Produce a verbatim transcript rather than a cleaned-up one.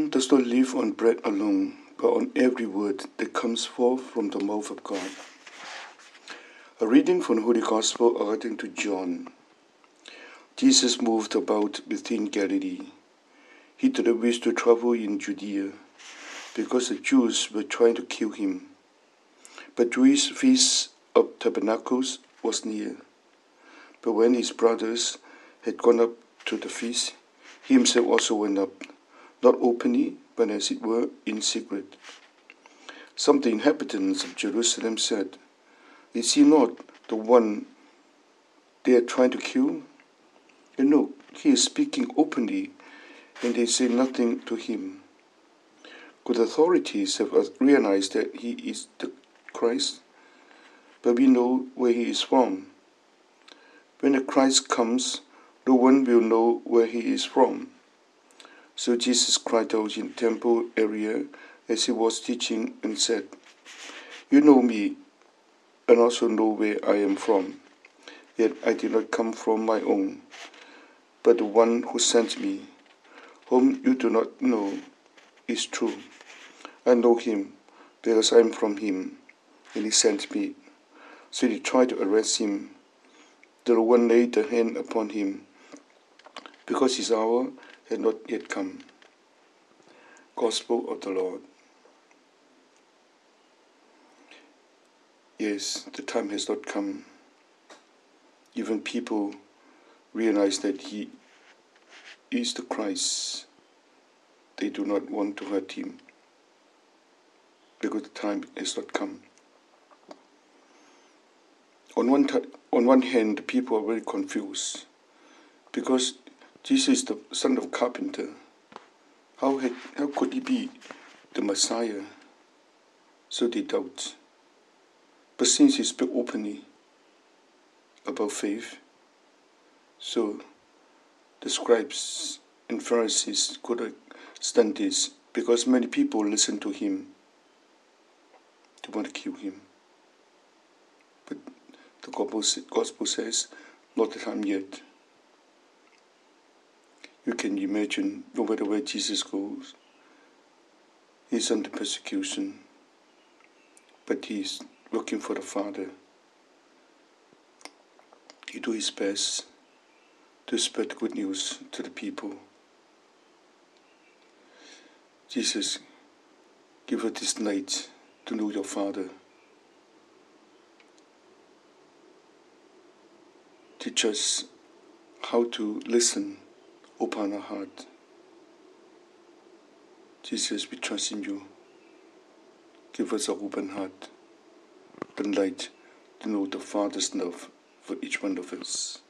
Man does not live on bread alone, but on every word that comes forth from the mouth of God. A reading from the Holy Gospel according to John. Jesus moved about within Galilee. He did not wish to travel in Judea, because the Jews were trying to kill him. But Jewish feast of Tabernacles was near. But when his brothers had gone up to the feast, he himself also went up, not openly, but as it were in secret. Some of the inhabitants of Jerusalem said, "Is he not the one they are trying to kill? And look, he is speaking openly, and they say nothing to him." Good authorities have realized that he is the Christ, but we know where he is from. When the Christ comes, no one will know where he is from. So Jesus cried out in the temple area as he was teaching and said, "You know me, and also know where I am from. Yet I did not come from my own, but the one who sent me, whom you do not know, is true. I know him because I am from him, and he sent me." So they tried to arrest him. The one laid a hand upon him, because his hour had not yet come. Gospel of the Lord. Yes, the time has not come. Even people realize that he is the Christ. They do not want to hurt him, because the time has not come. On one, t- on one hand, the people are very confused, because Jesus is the son of a carpenter. How, had, how could he be the Messiah? So they doubt. But since he spoke openly about faith, so the scribes and Pharisees could understand this, because many people listen to him. They want to kill him. But the gospel says, not the time yet. You can imagine, no matter where Jesus goes, he's under persecution, but he's looking for the Father. He do his best to spread the good news to the people. Jesus, give us this night to know your Father. Teach us how to listen, open our heart. Jesus, we trust in you. Give us an open heart and light to know the Father's love for each one of us.